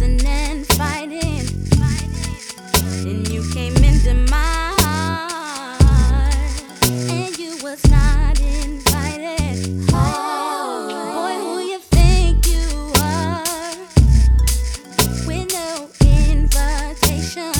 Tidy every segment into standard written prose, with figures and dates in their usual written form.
fussing and fighting, and you came into my heart, and you was not invited. Oh, boy, who you think you are, with no invitation?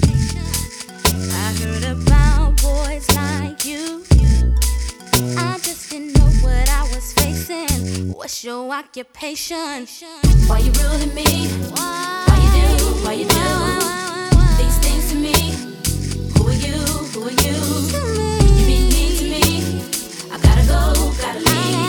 I heard about boys like you. I just didn't know what I was facing. What's your occupation? Why you ruling me? Why you do these things to me? Who are you? You being mean to me. I gotta go, gotta leave.